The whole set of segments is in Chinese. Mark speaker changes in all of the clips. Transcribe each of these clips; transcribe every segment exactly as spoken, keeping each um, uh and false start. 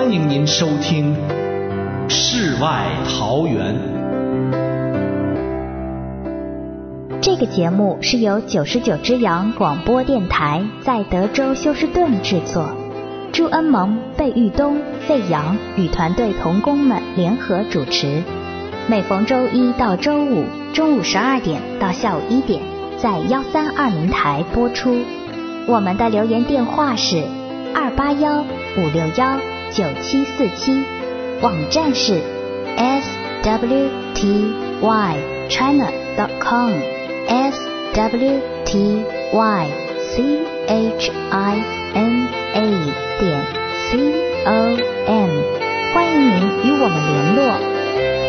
Speaker 1: 欢迎您收听《世外桃源》。
Speaker 2: 这个节目是由九十九只羊广播电台在德州休斯顿制作，朱恩蒙、贝玉东、费扬与团队同工们联合主持。每逢周一到周五中午十二点到下午一点，在幺三二零台播出。我们的留言电话是二八幺五六幺九七四七，网站是 s w t y china dot com s w t y c h i n a 点 c o m， 欢迎您与我们联络。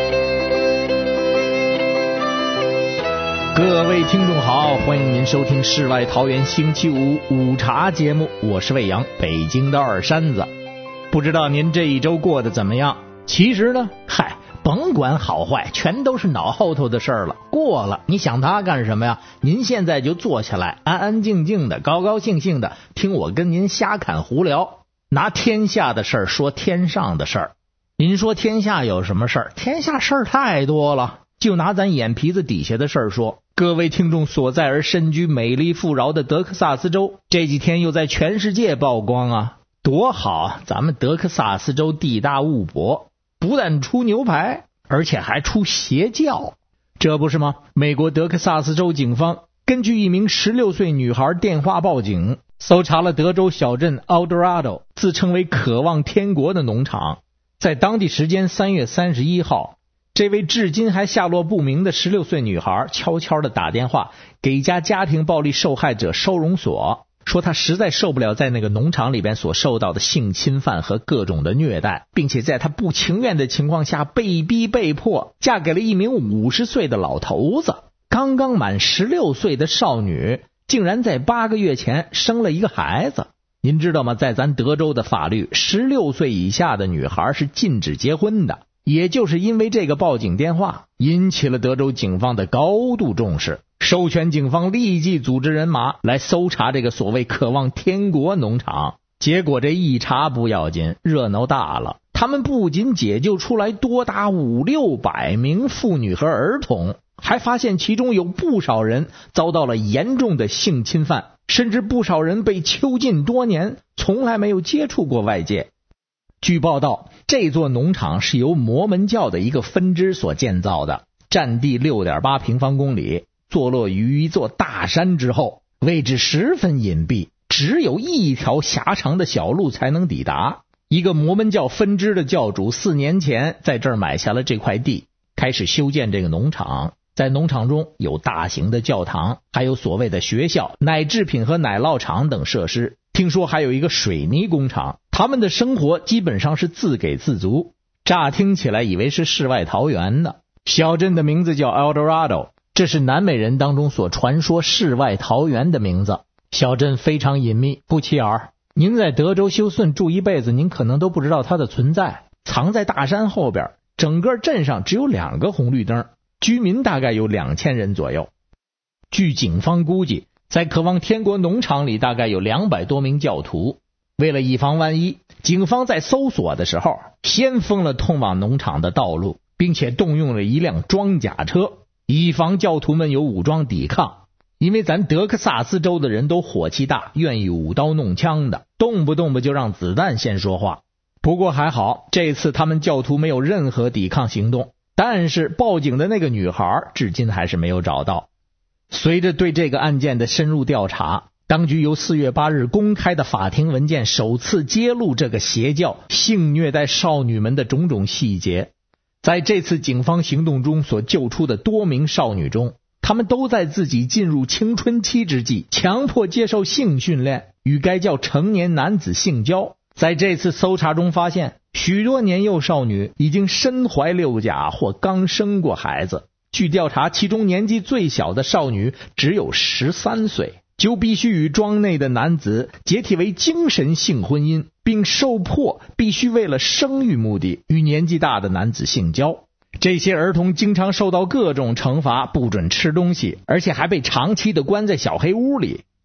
Speaker 3: 各位听众好，欢迎您收听世外桃源星期五午茶节目，我是魏阳，北京的二山子。不知道您这一周过得怎么样？其实呢，嗨，甭管好坏，全都是脑后头的事儿了，过了，你想它干什么呀？您现在就坐下来，安安静静的，高高兴兴的听我跟您瞎侃胡聊，拿天下的事儿说天上的事儿。您说天下有什么事儿？天下事儿太多了，就拿咱眼皮子底下的事儿说。各位听众所在而身居美丽富饶的德克萨斯州，这几天又在全世界曝光啊，多好！咱们德克萨斯州地大物博，不但出牛排，而且还出邪教，这不是吗？美国德克萨斯州警方根据一名十六岁女孩电话报警，搜查了德州小镇 Eldorado 自称为渴望天国的农场。在当地时间三月三十一号，这位至今还下落不明的十六岁女孩悄悄地打电话给一家家庭暴力受害者收容所，说她实在受不了在那个农场里边所受到的性侵犯和各种的虐待，并且在她不情愿的情况下被逼被迫嫁给了一名五十岁的老头子。刚刚满十六岁的少女竟然在八个月前生了一个孩子。您知道吗？在咱德州的法律，十六岁以下的女孩是禁止结婚的。也就是因为这个报警电话引起了德州警方的高度重视，授权警方立即组织人马来搜查这个所谓渴望天国农场。结果这一查不要紧，热闹大了，他们不仅解救出来多达五六百名妇女和儿童，还发现其中有不少人遭到了严重的性侵犯，甚至不少人被囚禁多年，从来没有接触过外界。据报道，这座农场是由摩门教的一个分支所建造的，占地 六点八平方公里，坐落于一座大山之后，位置十分隐蔽，只有一条狭长的小路才能抵达。一个摩门教分支的教主四年前在这儿买下了这块地，开始修建这个农场。在农场中有大型的教堂，还有所谓的学校、奶制品和奶酪厂等设施，听说还有一个水泥工厂。他们的生活基本上是自给自足，乍听起来以为是世外桃源呢。小镇的名字叫 Eldorado， 这是南美人当中所传说世外桃源的名字。小镇非常隐秘，不起眼，您在德州休斯顿住一辈子，您可能都不知道它的存在，藏在大山后边，整个镇上只有两个红绿灯，居民大概有两千人左右。据警方估计，在渴望天国农场里大概有两百多名教徒。为了以防万一，警方在搜索的时候先封了通往农场的道路，并且动用了一辆装甲车，以防教徒们有武装抵抗。因为咱德克萨斯州的人都火气大，愿意舞刀弄枪的，动不动不就让子弹先说话。不过还好，这次他们教徒没有任何抵抗行动，但是报警的那个女孩至今还是没有找到。随着对这个案件的深入调查，当局由四月八日公开的法庭文件首次揭露这个邪教性虐待少女们的种种细节。在这次警方行动中所救出的多名少女中，她们都在自己进入青春期之际强迫接受性训练，与该教成年男子性交。在这次搜查中发现，许多年幼少女已经身怀六甲或刚生过孩子。据调查，其中年纪最小的少女只有十三岁，就必须与庄内的男子结体为精神性婚姻，并受迫必须为了生育目的与年纪大的男子性交。这些儿童经常受到各种惩罚，不准吃东西，而且还被长期的关在小黑屋里。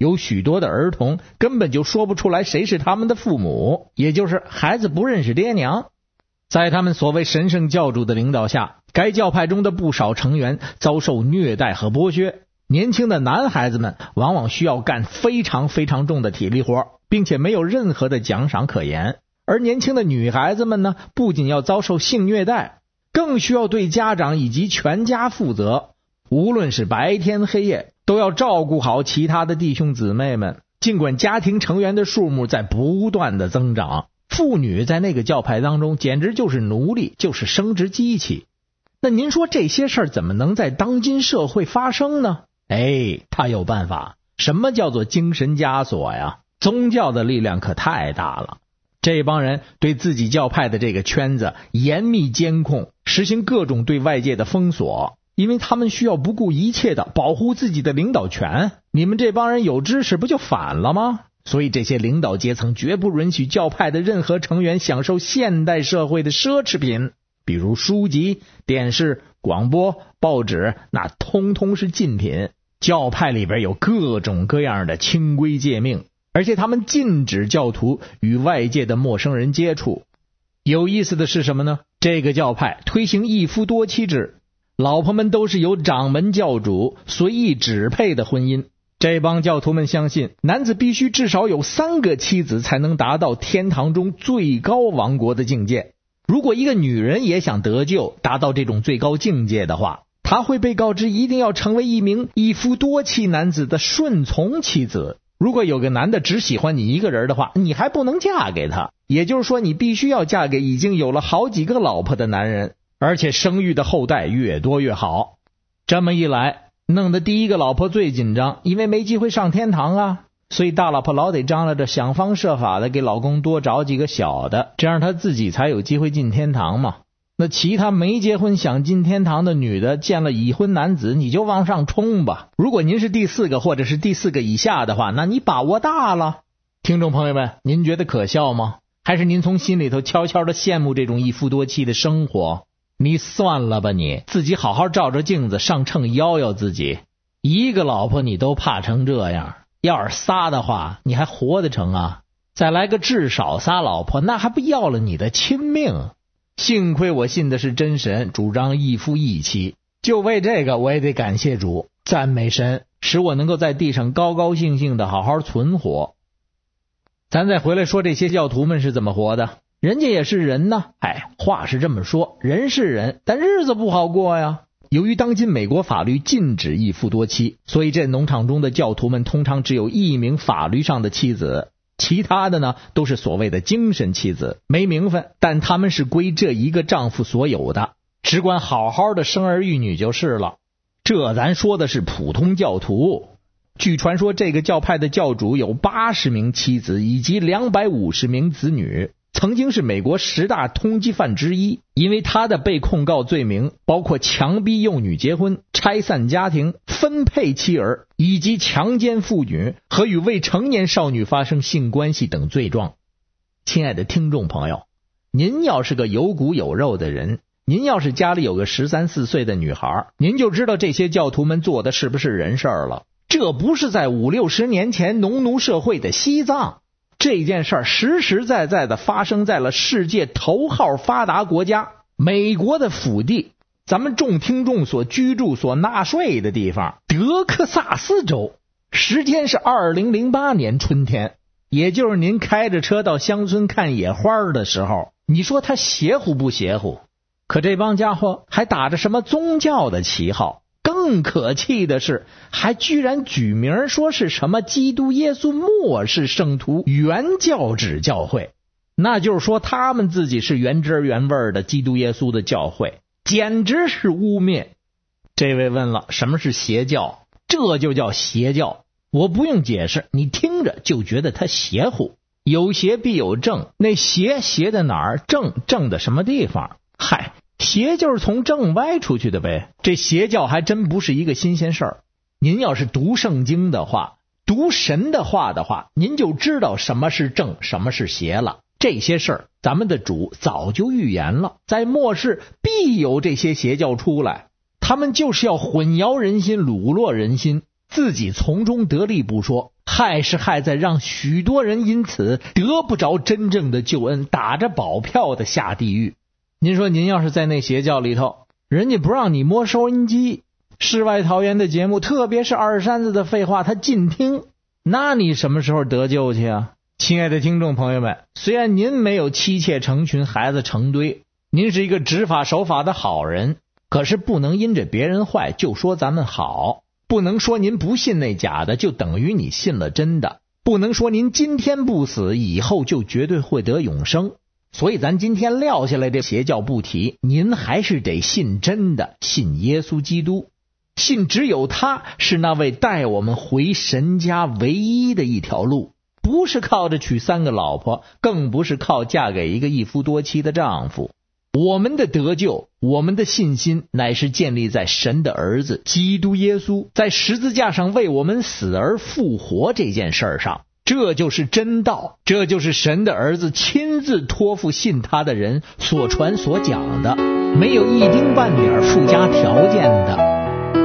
Speaker 3: 有许多的儿童根本就说不出来谁是他们的父母，也就是孩子不认识爹娘。在他们所谓神圣教主的领导下，该教派中的不少成员遭受虐待和剥削。年轻的男孩子们往往需要干非常非常重的体力活，并且没有任何的奖赏可言。而年轻的女孩子们呢，不仅要遭受性虐待，更需要对家长以及全家负责，无论是白天黑夜都要照顾好其他的弟兄姊妹们。尽管家庭成员的数目在不断的增长，妇女在那个教派当中简直就是奴隶，就是生殖机器。那您说这些事儿怎么能在当今社会发生呢？哎，他有办法。什么叫做精神枷锁呀？宗教的力量可太大了。这帮人对自己教派的这个圈子严密监控，实行各种对外界的封锁，因为他们需要不顾一切的保护自己的领导权。你们这帮人有知识不就反了吗？所以这些领导阶层绝不允许教派的任何成员享受现代社会的奢侈品，比如书籍、电视、广播、报纸，那通通是禁品。教派里边有各种各样的清规诫命，而且他们禁止教徒与外界的陌生人接触。有意思的是什么呢？这个教派推行一夫多妻制，老婆们都是由掌门教主随意指配的婚姻。这帮教徒们相信，男子必须至少有三个妻子才能达到天堂中最高王国的境界。如果一个女人也想得救，达到这种最高境界的话，她会被告知一定要成为一名一夫多妻男子的顺从妻子。如果有个男的只喜欢你一个人的话，你还不能嫁给他，也就是说你必须要嫁给已经有了好几个老婆的男人，而且生育的后代越多越好。这么一来，弄得第一个老婆最紧张，因为没机会上天堂啊，所以大老婆老得张罗着想方设法的给老公多找几个小的，这样她自己才有机会进天堂嘛。那其他没结婚想进天堂的女的，见了已婚男子你就往上冲吧。如果您是第四个或者是第四个以下的话，那你把握大了。听众朋友们，您觉得可笑吗？还是您从心里头悄悄的羡慕这种一夫多妻的生活？你算了吧，你自己好好照着镜子上秤摇摇自己，一个老婆你都怕成这样，要是仨的话你还活得成啊？再来个至少仨老婆，那还不要了你的亲命？幸亏我信的是真神，主张一夫一妻，就为这个我也得感谢主，赞美神，使我能够在地上高高兴兴的好好存活。咱再回来说这些教徒们是怎么活的，人家也是人呢。哎，话是这么说，人是人，但日子不好过呀。由于当今美国法律禁止一夫多妻，所以这农场中的教徒们通常只有一名法律上的妻子，其他的呢都是所谓的精神妻子，没名分，但他们是归这一个丈夫所有的，只管好好的生儿育女就是了。这咱说的是普通教徒。据传说这个教派的教主有八十名妻子以及两百五十名子女，曾经是美国十大通缉犯之一。因为他的被控告罪名包括强逼幼女结婚、拆散家庭、分配妻儿，以及强奸妇女和与未成年少女发生性关系等罪状。亲爱的听众朋友，您要是个有骨有肉的人，您要是家里有个十三四岁的女孩，您就知道这些教徒们做的是不是人事儿了。这不是在五六十年前农奴社会的西藏，这件事儿实实在在的发生在了世界头号发达国家美国的腹地，咱们众听众所居住所纳税的地方德克萨斯州。时间是二零零八年春天，也就是您开着车到乡村看野花的时候。你说他邪乎不邪乎？可这帮家伙还打着什么宗教的旗号，更可气的是还居然举名说是什么基督耶稣末世圣徒原教旨教会，那就是说他们自己是原汁原味的基督耶稣的教会，简直是污蔑。这位问了，什么是邪教？这就叫邪教，我不用解释，你听着就觉得它邪乎。有邪必有正，那邪邪的哪儿，正正的什么地方？嗨，邪就是从正歪出去的呗。这邪教还真不是一个新鲜事儿。您要是读圣经的话，读神的话的话，您就知道什么是正，什么是邪了。这些事儿咱们的主早就预言了，在末世必有这些邪教出来，他们就是要混淆人心，掳落人心，自己从中得利不说， 害是害在让许多人因此得不着真正的救恩，打着保票的下地狱。您说您要是在那邪教里头，人家不让你摸收音机，世外桃源的节目，特别是二山子的废话他尽听，那你什么时候得救去啊？亲爱的听众朋友们，虽然您没有妻妾成群孩子成堆，您是一个执法守法的好人，可是不能因着别人坏就说咱们好，不能说您不信那假的就等于你信了真的，不能说您今天不死以后就绝对会得永生。所以咱今天撂下来这邪教不提，您还是得信真的，信耶稣基督，信只有他是那位带我们回神家唯一的一条路，不是靠着娶三个老婆，更不是靠嫁给一个一夫多妻的丈夫。我们的得救，我们的信心乃是建立在神的儿子基督耶稣在十字架上为我们死而复活这件事上，这就是真道，这就是神的儿子亲自托付信他的人所传所讲的，没有一丁半点附加条件的。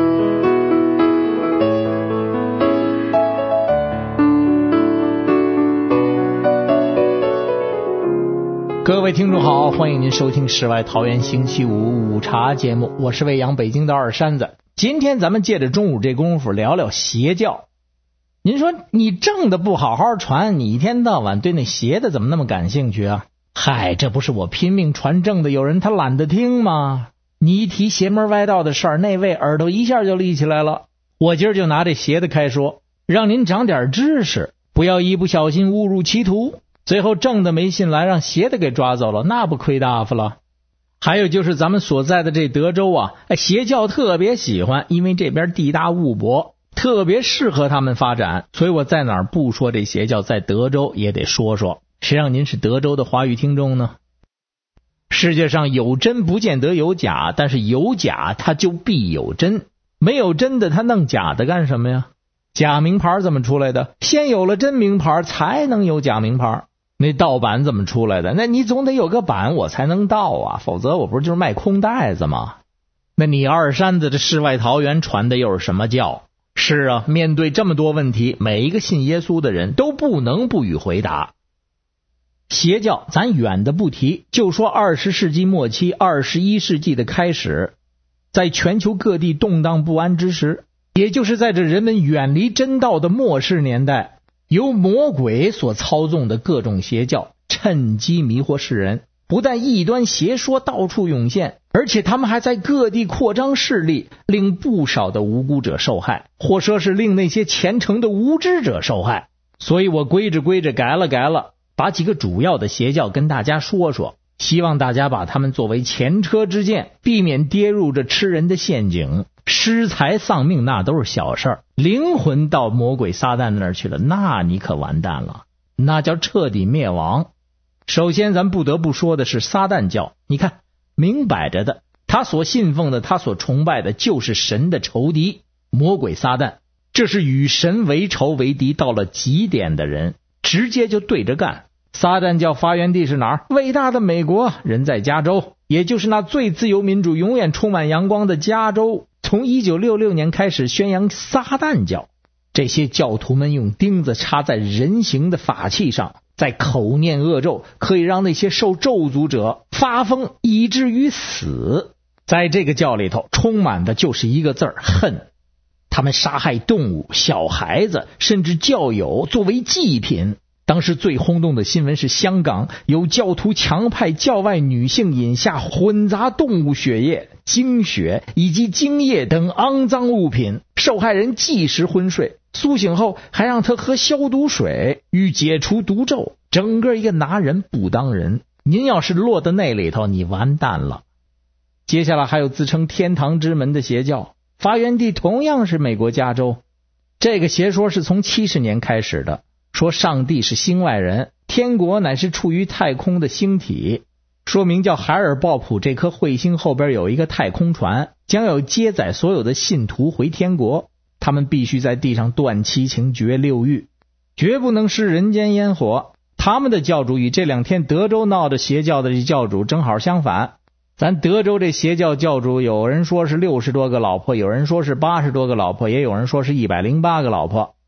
Speaker 3: 各位听众好，欢迎您收听世外桃源星期五午茶节目，我是魏阳，北京的二山子。今天咱们借着中午这功夫聊聊邪教。您说你正的不好好传，你一天到晚对那邪的怎么那么感兴趣啊？嗨，这不是我拼命传正的，有人他懒得听吗？你一提邪门歪道的事儿，那位耳朵一下就立起来了。我今儿就拿这邪的开说，让您长点知识，不要一不小心误入歧途，最后正的没信来，让邪的给抓走了，那不亏大发了。还有就是咱们所在的这德州啊，邪教特别喜欢，因为这边地大物博，特别适合他们发展，所以我在哪儿不说这邪教，在德州也得说说。谁让您是德州的华语听众呢？世界上有真不见得有假，但是有假它就必有真，没有真的他弄假的干什么呀？假名牌怎么出来的？先有了真名牌才能有假名牌。那盗版怎么出来的？那你总得有个版我才能盗啊，否则我不是就是卖空袋子吗？那你二山子的世外桃源传的又是什么教？是啊，面对这么多问题，每一个信耶稣的人都不能不予回答。邪教咱远的不提，就说二十世纪末期二十一世纪的开始，在全球各地动荡不安之时，也就是在这人们远离真道的末世年代，由魔鬼所操纵的各种邪教趁机迷惑世人，不但异端邪说到处涌现，而且他们还在各地扩张势力，令不少的无辜者受害，或说是令那些虔诚的无知者受害。所以我归着归着改了改了，把几个主要的邪教跟大家说说，希望大家把他们作为前车之鉴，避免跌入这吃人的陷阱。失财丧命那都是小事儿，灵魂到魔鬼撒旦那儿去了，那你可完蛋了，那叫彻底灭亡。首先咱不得不说的是撒旦教，你看明摆着的，他所信奉的，他所崇拜的就是神的仇敌魔鬼撒旦，这是与神为仇为敌到了极点的人，直接就对着干。撒旦教发源地是哪儿？伟大的美国，人在加州，也就是那最自由民主永远充满阳光的加州，从一九六六年开始宣扬撒旦教。这些教徒们用钉子插在人形的法器上，在口念恶咒，可以让那些受咒诅者发疯以至于死。在这个教里头充满的就是一个字儿，恨。他们杀害动物、小孩子，甚至教友作为祭品。当时最轰动的新闻是香港有教徒强派教外女性饮下混杂动物血液、精血以及精液等肮脏物品，受害人即时昏睡，苏醒后还让他喝消毒水欲解除毒咒，整个一个拿人不当人。您要是落到那里头，你完蛋了。接下来还有自称天堂之门的邪教，发源地同样是美国加州。这个邪说是从七十年开始的，说上帝是星外人，天国乃是处于太空的星体，说明叫海尔鲍普这颗彗星后边有一个太空船，将要接载所有的信徒回天国，他们必须在地上断七情绝六欲，绝不能失人间烟火。他们的教主与这两天德州闹的邪教的这教主正好相反。咱德州这邪教教主，有人说是六十多个老婆，有人说是八十多个老婆，也有人说是一百零八个老婆。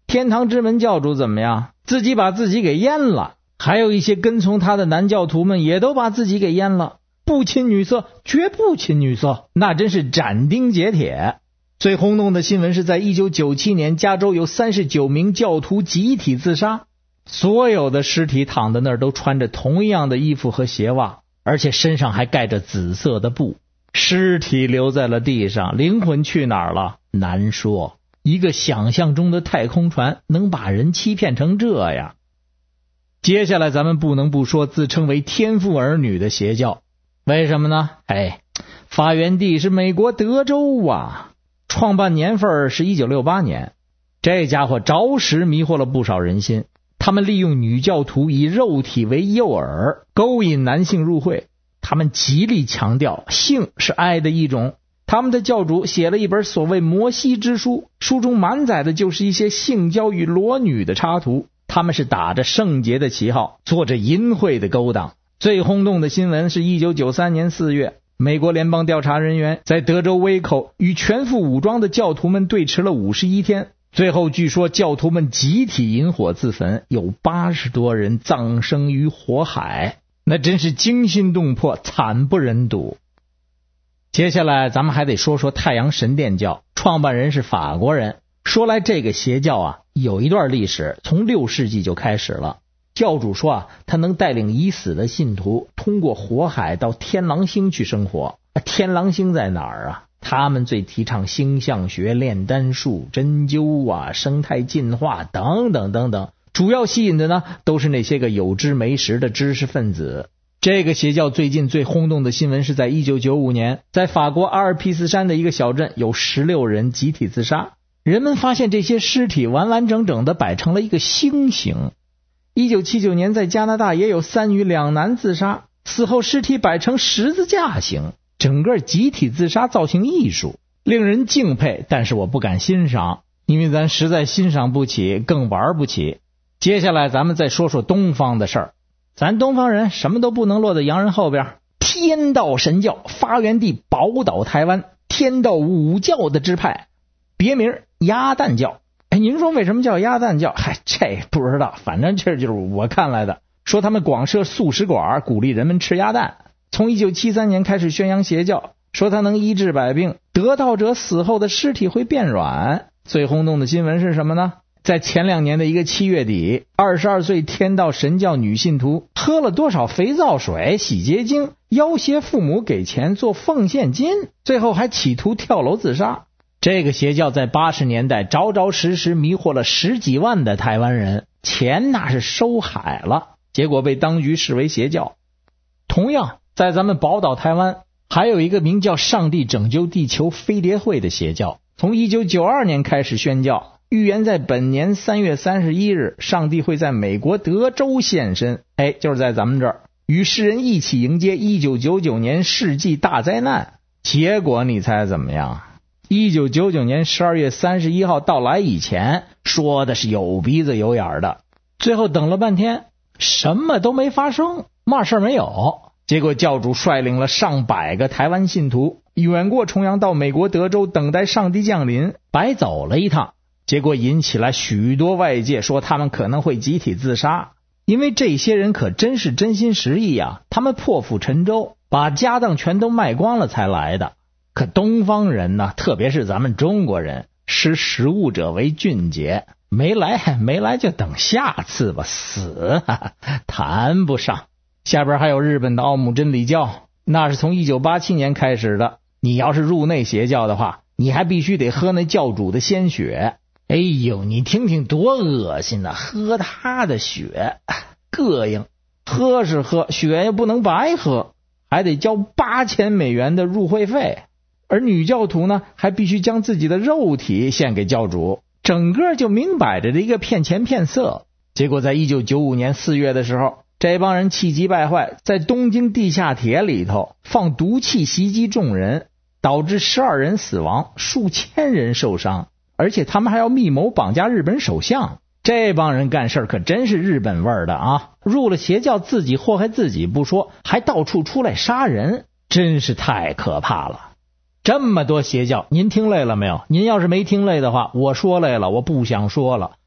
Speaker 3: 天堂之门教主怎么样？自己把自己给阉了，还有一些跟从他的男教徒们也都把自己给阉了，不亲女色，绝不亲女色，那真是斩钉截铁。最轰动的新闻是在一九九七年，加州有三十九名教徒集体自杀，所有的尸体躺在那儿都穿着同样的衣服和鞋袜，而且身上还盖着紫色的布。尸体留在了地上，灵魂去哪儿了？难说。一个想象中的太空船能把人欺骗成这样？接下来咱们不能不说自称为天父儿女的邪教。为什么呢？哎，发源地是美国德州啊，创办年份是一九六八年。这家伙着实迷惑了不少人心。他们利用女教徒以肉体为诱饵，勾引男性入会。他们极力强调性是爱的一种。他们的教主写了一本所谓摩西之书，书中满载的就是一些性交与裸女的插图。他们是打着圣洁的旗号，做着淫秽的勾当。最轰动的新闻是一九九三年四月，美国联邦调查人员在德州威口与全副武装的教徒们对峙了五十一天，最后据说教徒们集体引火自焚，有八十多人葬生于火海，那真是惊心动魄，惨不忍睹。接下来咱们还得说说太阳神殿教，创办人是法国人。说来这个邪教啊，有一段历史，从六世纪就开始了。教主说啊，他能带领已死的信徒通过火海到天狼星去生活。天狼星在哪儿啊？他们最提倡星象学、炼丹术、针灸啊、生态进化等等等等，主要吸引的呢都是那些个有知没识的知识分子。这个邪教最近最轰动的新闻是在一九九五年，在法国阿尔卑斯山的一个小镇，有十六人集体自杀。人们发现这些尸体完完整整的摆成了一个星形。一九七九年在加拿大也有三女两男自杀，死后尸体摆成十字架形，整个集体自杀造型艺术，令人敬佩，但是我不敢欣赏，因为咱实在欣赏不起，更玩不起。接下来咱们再说说东方的事儿。咱东方人什么都不能落在洋人后边。天道神教发源地宝岛台湾，天道五教的支派，别名鸭蛋教。哎，您说为什么叫鸭蛋教？嗨，这不知道，反正这就是我看来的。说他们广设素食馆，鼓励人们吃鸭蛋。从一九七三年开始宣扬邪教，说它能医治百病，得道者死后的尸体会变软。最轰动的新闻是什么呢？在前两年的一个七月底，二十二岁天道神教女信徒喝了多少肥皂水、洗洁精，要挟父母给钱做奉献金，最后还企图跳楼自杀。这个邪教在八十年代着着实实迷惑了十几万的台湾人，钱那是收海了，结果被当局视为邪教。同样在咱们宝岛台湾还有一个名叫上帝拯救地球飞碟会的邪教，从一九九二年开始宣教，预言在本年三月三十一日，上帝会在美国德州现身，哎，就是在咱们这儿，与世人一起迎接一九九九年世纪大灾难。结果你猜怎么样？一九九九年十二月三十一号到来以前，说的是有鼻子有眼的，最后等了半天，什么都没发生，嘛事儿没有。结果教主率领了上百个台湾信徒，远过重洋到美国德州等待上帝降临，白走了一趟。结果引起了许多外界说他们可能会集体自杀，因为这些人可真是真心实意啊，他们破釜沉舟，把家当全都卖光了才来的。可东方人呢，特别是咱们中国人，识时务者为俊杰，没来没来就等下次吧，死哈哈谈不上。下边还有日本的奥姆真理教，那是从一九八七年开始的，你要是入内邪教的话，你还必须得喝那教主的鲜血。哎呦，你听听多恶心啊，喝他的血膈应，喝是喝，血也不能白喝，还得交八千美元的入会费。而女教徒呢，还必须将自己的肉体献给教主，整个就明摆着的一个骗钱骗色。结果在一九九五年四月的时候，这帮人气急败坏，在东京地下铁里头放毒气袭击众人，导致十二人死亡，数千人受伤，而且他们还要密谋绑架日本首相。这帮人干事可真是日本味儿的啊！入了邪教自己祸害自己不说，还到处出来杀人，真是太可怕了。这么多邪教，您听累了没有？您要是没听累的话，我说累了，我不想说了。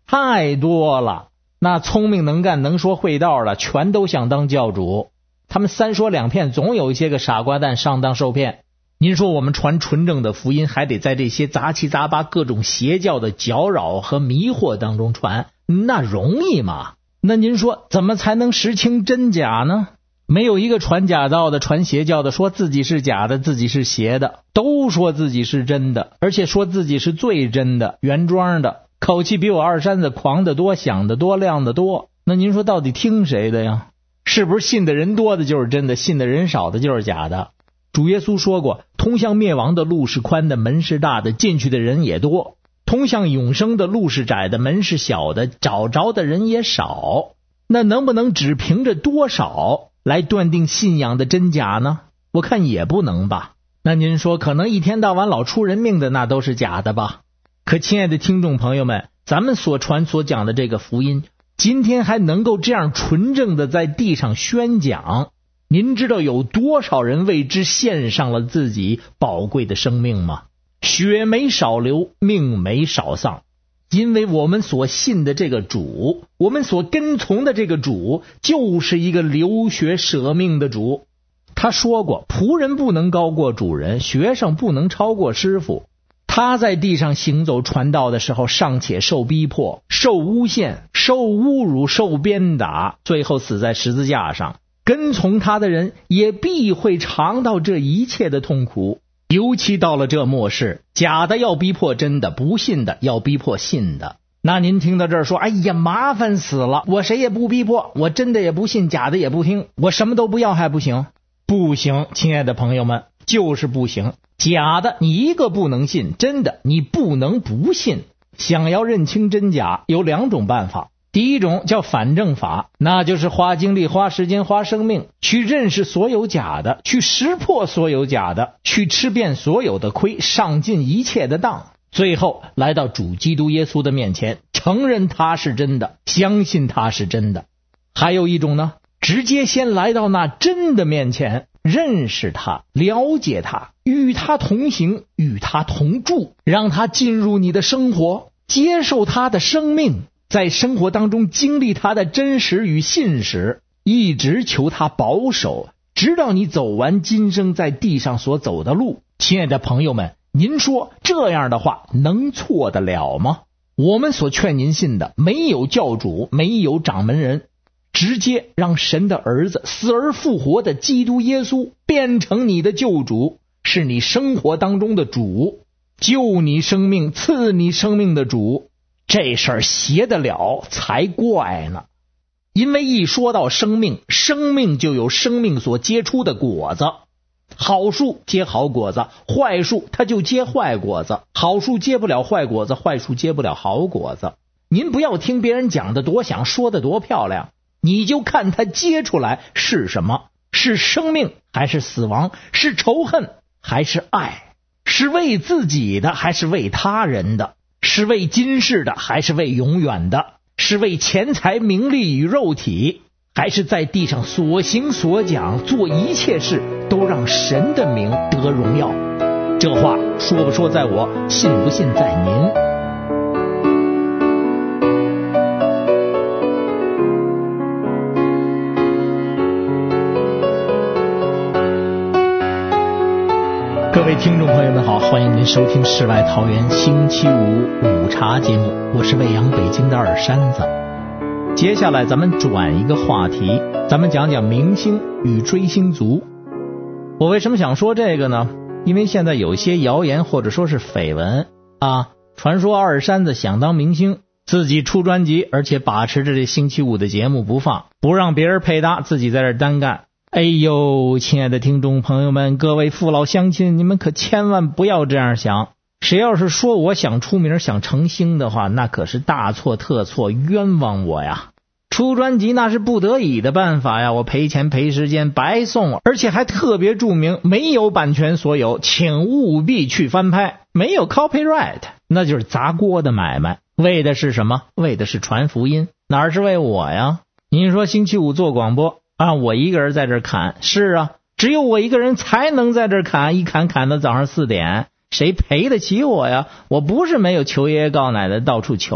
Speaker 3: 太多了。那聪明能干能说会道的全都想当教主，他们三说两骗，总有一些个傻瓜蛋上当受骗。您说我们传纯正的福音，还得在这些杂七杂八各种邪教的搅扰和迷惑当中传，那容易吗？那您说怎么才能识清真假呢？没有一个传假道的传邪教的说自己是假的，自己是邪的，都说自己是真的，而且说自己是最真的原装的，口气比我二山子狂得多，想得多，亮得多。那您说到底听谁的呀？是不是信的人多的就是真的，信的人少的就是假的？主耶稣说过，通向灭亡的路是宽的，门是大的，进去的人也多；通向永生的路是窄的，门是小的，找着的人也少。那能不能只凭着多少来断定信仰的真假呢？我看也不能吧。那您说可能一天到晚老出人命的那都是假的吧？可亲爱的听众朋友们，咱们所传所讲的这个福音，今天还能够这样纯正的在地上宣讲，您知道有多少人为之献上了自己宝贵的生命吗？血没少流，命没少丧。因为我们所信的这个主，我们所跟从的这个主，就是一个流血舍命的主。他说过，仆人不能高过主人，学生不能超过师傅。他在地上行走传道的时候，尚且受逼迫，受诬陷，受侮辱，受鞭打，最后死在十字架上。跟从他的人也必会尝到这一切的痛苦。尤其到了这末世，假的要逼迫真的，不信的要逼迫信的。那您听到这儿说，哎呀，麻烦死了，我谁也不逼迫，我真的也不信，假的也不听，我什么都不要还不行？不行，亲爱的朋友们，就是不行。假的你一个不能信，真的你不能不信。想要认清真假有两种办法，第一种叫反证法，那就是花精力花时间花生命去认识所有假的，去识破所有假的，去吃遍所有的亏，上尽一切的当，最后来到主基督耶稣的面前，承认他是真的，相信他是真的。还有一种呢，直接先来到那真的面前，认识他，了解他，与他同行，与他同住，让他进入你的生活，接受他的生命，在生活当中经历他的真实与信实，一直求他保守，直到你走完今生在地上所走的路。亲爱的朋友们，您说这样的话能错得了吗？我们所劝您信的，没有教主，没有掌门人，直接让神的儿子死而复活的基督耶稣变成你的救主，是你生活当中的主，救你生命赐你生命的主。这事儿邪得了才怪呢。因为一说到生命，生命就有生命所结出的果子，好树结好果子，坏树它就结坏果子，好树结不了坏果子，坏树结不了好果子。您不要听别人讲的多响，说的多漂亮，你就看它结出来是什么，是生命还是死亡，是仇恨还是爱，是为自己的还是为他人的，是为今世的还是为永远的，是为钱财名利与肉体，还是在地上所行所讲做一切事都让神的名得荣耀。这话说不说在我，信不信在您。各位听众朋友们好，欢迎您收听世外桃源星期五午茶节目，我是魏阳北京的二山子。接下来咱们转一个话题，咱们讲讲明星与追星族。我为什么想说这个呢？因为现在有些谣言或者说是绯闻啊，传说二山子想当明星，自己出专辑，而且把持着这星期五的节目不放，不让别人配搭，自己在这单干。哎呦，亲爱的听众朋友们，各位父老乡亲，你们可千万不要这样想。谁要是说我想出名想成星的话，那可是大错特错，冤枉我呀。出专辑那是不得已的办法呀，我赔钱赔时间白送，而且还特别注明没有版权所有，请务必去翻拍，没有 copyright， 那就是砸锅的买卖。为的是什么？为的是传福音，哪是为我呀？您说星期五做广播啊，我一个人在这砍，是啊，只有我一个人才能在这砍，一砍砍到早上四点，谁赔得起我呀？我不是没有求爷爷告奶奶到处求，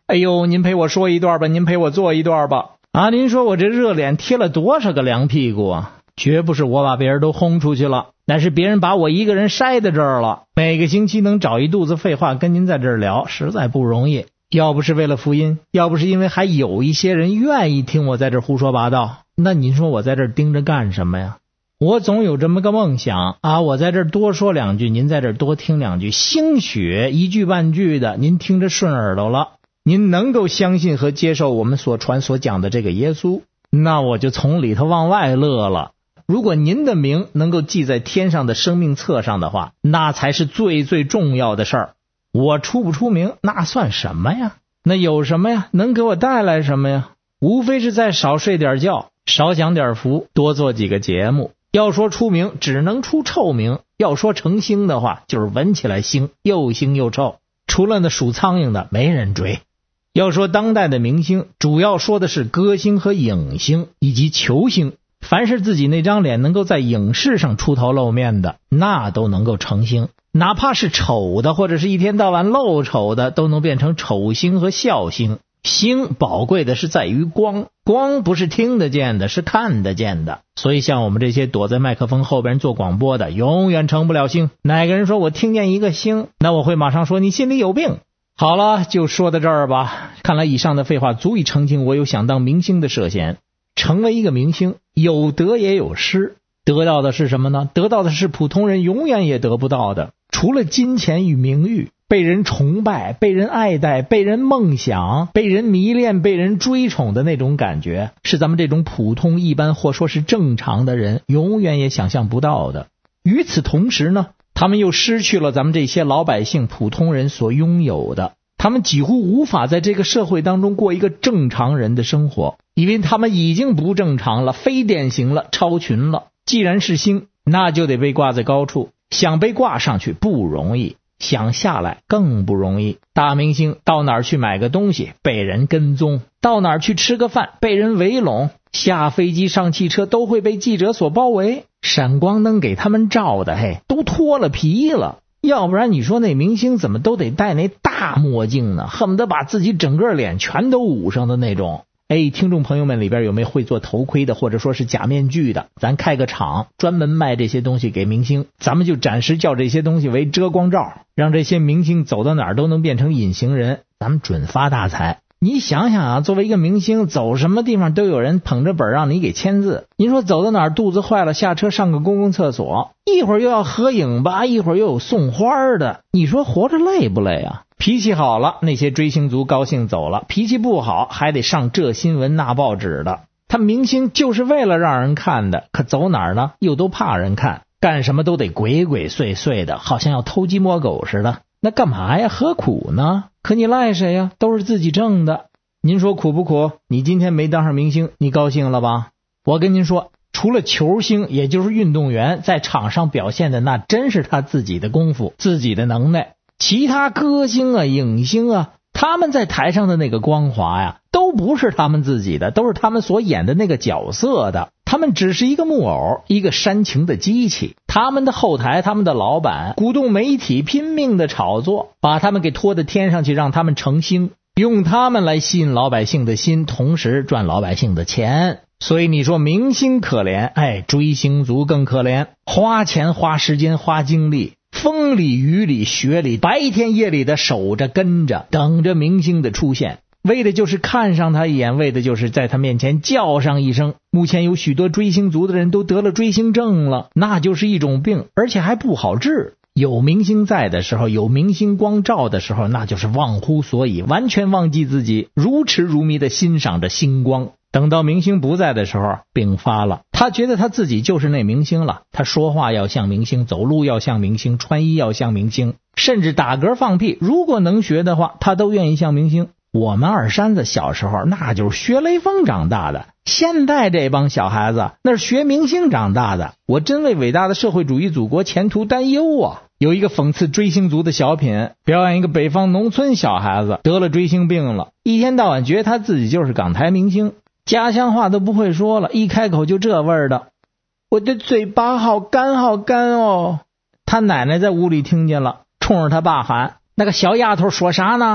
Speaker 3: 哎呦，您陪我说一段吧，您陪我做一段吧。啊，您说我这热脸贴了多少个凉屁股啊？绝不是我把别人都轰出去了，那是别人把我一个人筛在这儿了。每个星期能找一肚子废话跟您在这儿聊，实在不容易。要不是为了福音，要不是因为还有一些人愿意听我在这儿胡说八道，那您说我在这儿盯着干什么呀？我总有这么个梦想啊，我在这儿多说两句，您在这儿多听两句，兴许一句半句的您听着顺耳朵了，您能够相信和接受我们所传所讲的这个耶稣，那我就从里头往外乐了。如果您的名能够记在天上的生命册上的话，那才是最最重要的事儿。我出不出名那算什么呀？那有什么呀？能给我带来什么呀？无非是再少睡点觉，少享点福，多做几个节目。要说出名只能出臭名，要说成星的话就是闻起来腥，又腥又臭，除了那数苍蝇的没人追。要说当代的明星，主要说的是歌星和影星以及球星，凡是自己那张脸能够在影视上出头露面的，那都能够成星，哪怕是丑的或者是一天到晚露丑的，都能变成丑星和笑星。星宝贵的是在于光，光不是听得见的，是看得见的。所以像我们这些躲在麦克风后边做广播的，永远成不了星。哪个人说我听见一个星，那我会马上说你心里有病。好了，就说到这儿吧。看来以上的废话足以澄清我有想当明星的涉嫌。成为一个明星，有得也有失，得到的是什么呢？得到的是普通人永远也得不到的，除了金钱与名誉，被人崇拜，被人爱戴，被人梦想，被人迷恋，被人追宠的那种感觉，是咱们这种普通一般或说是正常的人永远也想象不到的。与此同时呢，他们又失去了咱们这些老百姓普通人所拥有的，他们几乎无法在这个社会当中过一个正常人的生活，因为他们已经不正常了，非典型了，超群了。既然是星，那就得被挂在高处，想被挂上去不容易，想下来更不容易。大明星到哪儿去买个东西被人跟踪，到哪儿去吃个饭被人围拢，下飞机上汽车都会被记者所包围，闪光灯给他们照的嘿都脱了皮了。要不然你说那明星怎么都得戴那大墨镜呢，恨不得把自己整个脸全都捂上的那种。哎，听众朋友们里边有没有会做头盔的，或者说是假面具的？咱开个厂专门卖这些东西给明星，咱们就暂时叫这些东西为遮光罩，让这些明星走到哪儿都能变成隐形人，咱们准发大财。你想想啊，作为一个明星，走什么地方都有人捧着本让你给签字。您说走到哪儿肚子坏了，下车上个公共厕所，一会儿又要合影吧，一会儿又有送花的，你说活着累不累啊？脾气好了，那些追星族高兴走了；脾气不好，还得上这新闻那报纸的。他明星就是为了让人看的，可走哪儿呢？又都怕人看，干什么都得鬼鬼祟祟的，好像要偷鸡摸狗似的。那干嘛呀？何苦呢？可你赖谁呀？都是自己挣的。您说苦不苦？你今天没当上明星，你高兴了吧？我跟您说，除了球星，也就是运动员在场上表现的那真是他自己的功夫，自己的能耐。其他歌星啊、影星啊，他们在台上的那个光华呀，都不是他们自己的，都是他们所演的那个角色的。他们只是一个木偶，一个煽情的机器。他们的后台，他们的老板鼓动媒体拼命的炒作，把他们给拖到天上去，让他们成星，用他们来吸引老百姓的心，同时赚老百姓的钱。所以你说明星可怜，哎，追星族更可怜，花钱花时间花精力，风里雨里雪里白天夜里的守着跟着，等着明星的出现，为的就是看上他一眼，为的就是在他面前叫上一声。目前有许多追星族的人都得了追星症了，那就是一种病，而且还不好治。有明星在的时候，有明星光照的时候，那就是忘乎所以，完全忘记自己，如痴如迷的欣赏着星光。等到明星不在的时候，病发了，他觉得他自己就是那明星了，他说话要像明星，走路要像明星，穿衣要像明星，甚至打嗝放屁，如果能学的话，他都愿意像明星。我们二山子小时候那就是学雷锋长大的，现在这帮小孩子那是学明星长大的，我真为伟大的社会主义祖国前途担忧啊！有一个讽刺追星族的小品，表演一个北方农村小孩子得了追星病了，一天到晚觉得他自己就是港台明星，家乡话都不会说了，一开口就这味儿的，我的嘴巴好干好干哦。他奶奶在屋里听见了，冲着他爸喊，那个小丫头说啥呢？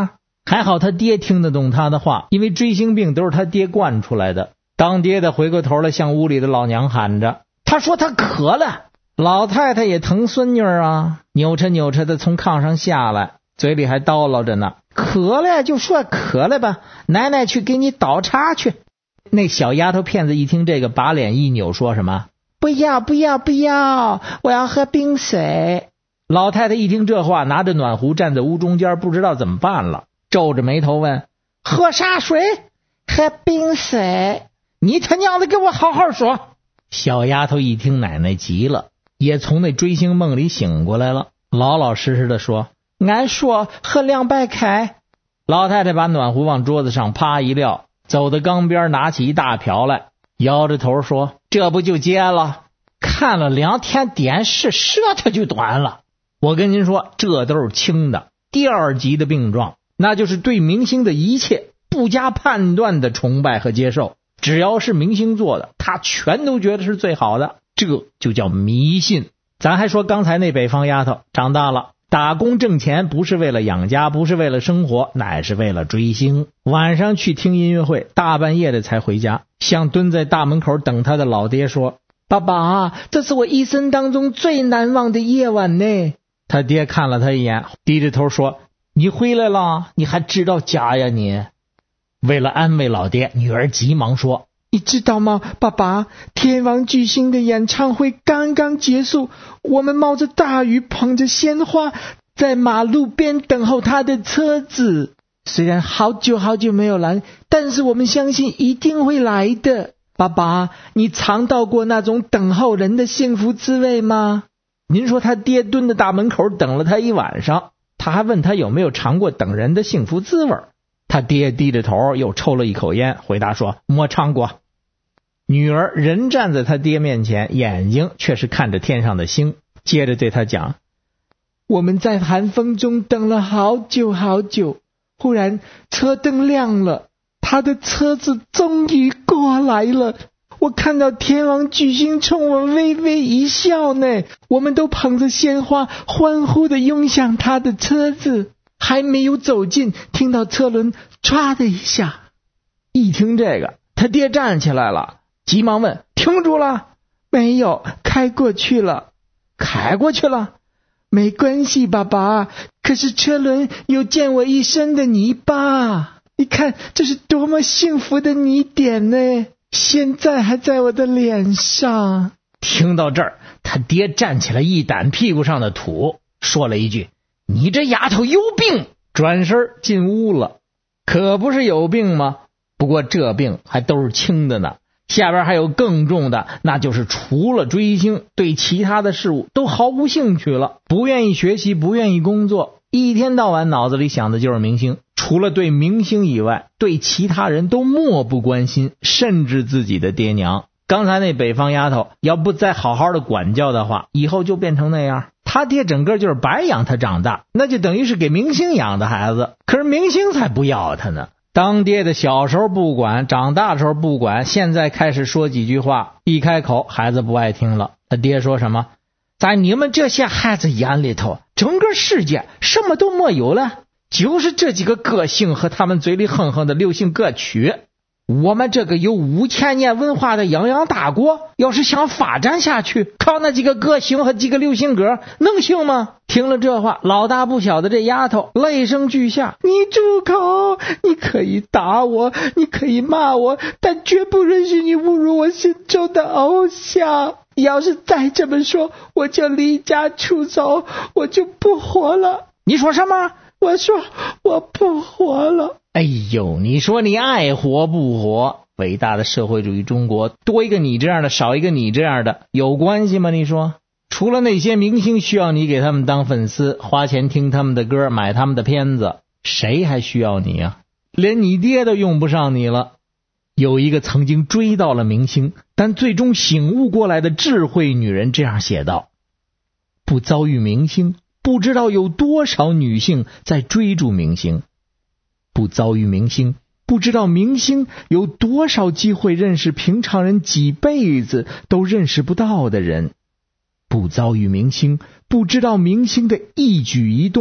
Speaker 3: 还好他爹听得懂他的话，因为追星病都是他爹惯出来的。当爹的回过头来向屋里的老娘喊着，他说他渴了。老太太也疼孙女啊，扭着扭着的从炕上下来，嘴里还叨唠着呢，渴了就说渴了吧，奶奶去给你倒茶去。那小丫头片子一听这个，把脸一扭，说什么不要不要不要，我要喝冰水。老太太一听这话，拿着暖壶站在屋中间，不知道怎么办了，皱着眉头问，喝啥水？喝冰水。你他娘的给我好好说。小丫头一听奶奶急了，也从那追星梦里醒过来了，老老实实的说，俺说喝凉白开。老太太把暖壶往桌子上啪一撂，走到缸边拿起一大瓢来，摇着头说，这不就结了？看了两天电视，舌头就短了。我跟您说，这都是轻的，第二级的病状，那就是对明星的一切不加判断的崇拜和接受。只要是明星做的，他全都觉得是最好的，这就叫迷信。咱还说刚才那北方丫头长大了，打工挣钱不是为了养家，不是为了生活，乃是为了追星。晚上去听音乐会，大半夜的才回家，向蹲在大门口等他的老爹说，爸爸，这是我一生当中最难忘的夜晚呢。他爹看了他一眼，低着头说，你回来了，你还知道家呀你。为了安慰老爹，女儿急忙说，你知道吗，爸爸，天王巨星的演唱会刚刚结束，我们冒着大雨，捧着鲜花，在马路边等候他的车子。虽然好久好久没有来，但是我们相信一定会来的。爸爸，你尝到过那种等候人的幸福滋味吗？您说他爹蹲在大门口等了他一晚上，他还问他有没有尝过等人的幸福滋味。他爹低着头又抽了一口烟，回答说，没尝过。女儿人站在他爹面前，眼睛却是看着天上的星，接着对他讲，我们在寒风中等了好久好久，忽然车灯亮了，他的车子终于过来了，我看到天王巨星冲我微微一笑呢，我们都捧着鲜花欢呼地拥向他的车子，还没有走近，听到车轮唰的一下。一听这个，他爹站起来了，急忙问，停住了？没有，开过去了。开过去了？没关系爸爸，可是车轮有溅我一身的泥巴，你看这是多么幸福的泥点呢，现在还在我的脸上。听到这儿，他爹站起来一掸屁股上的土，说了一句，你这丫头有病，转身进屋了。可不是有病吗？不过这病还都是轻的呢，下边还有更重的，那就是除了追星，对其他的事物都毫无兴趣了，不愿意学习，不愿意工作，一天到晚脑子里想的就是明星，除了对明星以外，对其他人都漠不关心，甚至自己的爹娘。刚才那北方丫头要不再好好的管教的话，以后就变成那样。他爹整个就是白养他长大，那就等于是给明星养的孩子，可是明星才不要他呢。当爹的小时候不管，长大的时候不管，现在开始说几句话，一开口孩子不爱听了。他爹说什么，在你们这些孩子眼里头，整个世界什么都没有了，就是这几个歌星和他们嘴里哼哼的流行歌曲。我们这个有五千年文化的泱泱大国，要是想发展下去，靠那几个歌星和几个流行歌能行吗？听了这话，老大不小的这丫头泪声俱下，你住口，你可以打我，你可以骂我，但绝不允许你侮辱我心中的偶像。要是再这么说，我就离家出走，我就不活了。你说什么？我说我不活了。哎呦，你说你爱活不活？伟大的社会主义中国，多一个你这样的，少一个你这样的，有关系吗？你说，除了那些明星需要你给他们当粉丝，花钱听他们的歌，买他们的片子，谁还需要你啊？连你爹都用不上你了。有一个曾经追到了明星，但最终醒悟过来的智慧女人这样写道，不遭遇明星，不知道有多少女性在追逐明星。不遭遇明星，不知道明星有多少机会认识平常人几辈子都认识不到的人。不遭遇明星，不知道明星的一举一动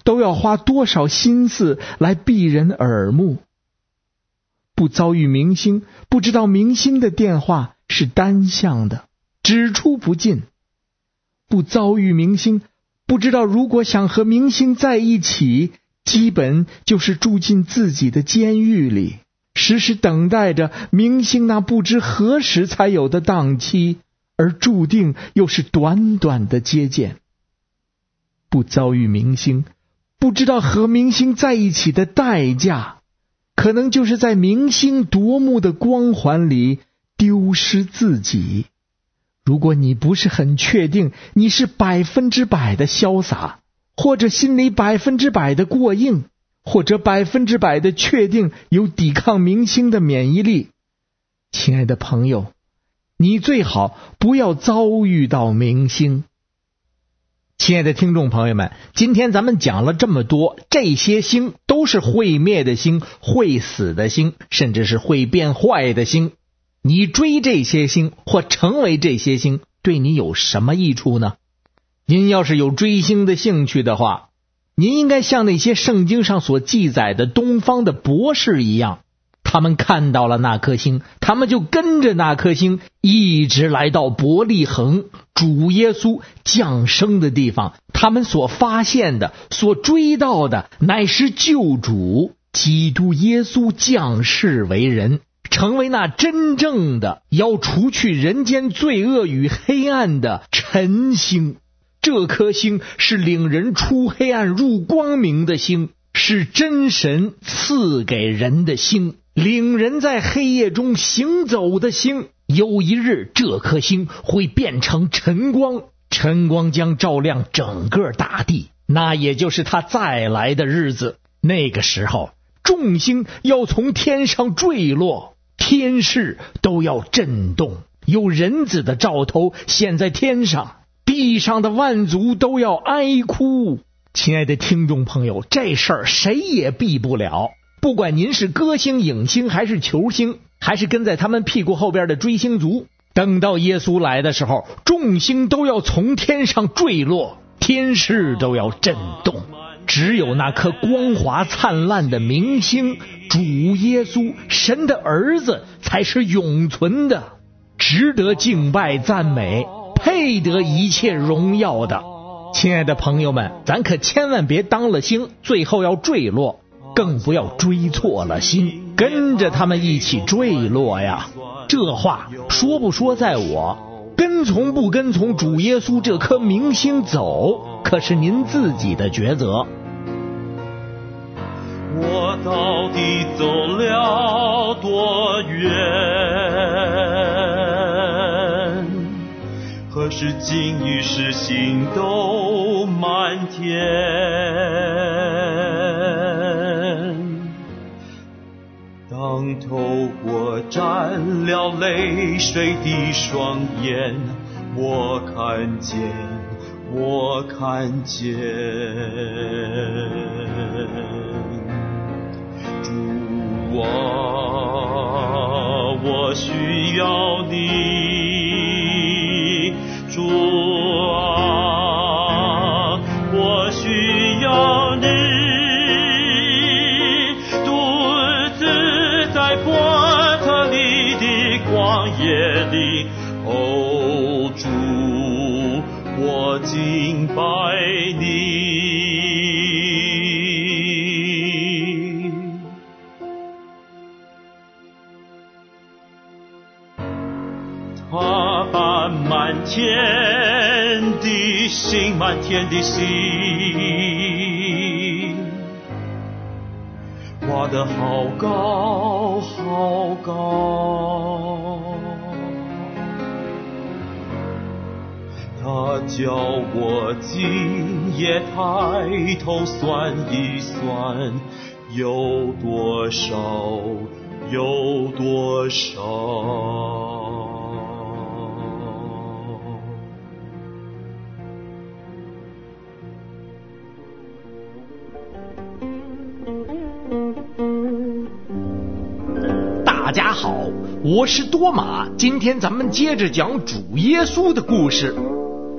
Speaker 4: 都要花多少心思来避人耳目。不遭遇明星，不知道明星的电话是单向的，只出不进。不遭遇明星，不知道如果想和明星在一起，基本就是住进自己的监狱里，时时等待着明星那不知何时才有的档期，而注定又是短短的接见。不遭遇明星，不知道和明星在一起的代价，可能就是在明星夺目的光环里丢失自己。如果你不是很确定你是百分之百的潇洒，或者心里百分之百的过硬，或者百分之百的确定有抵抗明星的免疫力，亲爱的朋友，你最好不要遭遇到明星。
Speaker 3: 亲爱的听众朋友们，今天咱们讲了这么多，这些星都是会灭的星，会死的星，甚至是会变坏的星。你追这些星或成为这些星，对你有什么益处呢？您要是有追星的兴趣的话，您应该像那些圣经上所记载的东方的博士一样，他们看到了那颗星，他们就跟着那颗星一直来到伯利恒，主耶稣降生的地方。他们所发现的，所追到的，乃是救主基督耶稣降世为人，成为那真正的要除去人间罪恶与黑暗的晨星。这颗星是领人出黑暗入光明的星，是真神赐给人的星，领人在黑夜中行走的星。有一日，这颗星会变成晨光，晨光将照亮整个大地，那也就是他再来的日子。那个时候，众星要从天上坠落，天势都要震动，有人子的兆头显在天上，地上的万族都要哀哭。亲爱的听众朋友，这事儿谁也避不了，不管您是歌星、影星，还是球星，还是跟在他们屁股后边的追星族，等到耶稣来的时候，众星都要从天上坠落，天势都要震动。只有那颗光华灿烂的明星，主耶稣，神的儿子，才是永存的，值得敬拜赞美，配得一切荣耀的。亲爱的朋友们，咱可千万别当了星，最后要坠落，更不要追错了心，跟着他们一起坠落呀。这话说不说在我，跟从不跟从主耶稣这颗明星走，可是您自己的抉择。
Speaker 1: 我到底走了多远？何时竟于是心都满天？当透过沾了泪水的双眼，我看见，我看见，主啊，我需要你，主啊，我需要你，独自在波特里的旷野里，哦，主，我敬拜你。他把满天的星，满天的星画得好高好高，他叫我今夜抬头算一算，有多少有多少。
Speaker 3: 大家好，我是多马，今天咱们接着讲主耶稣的故事。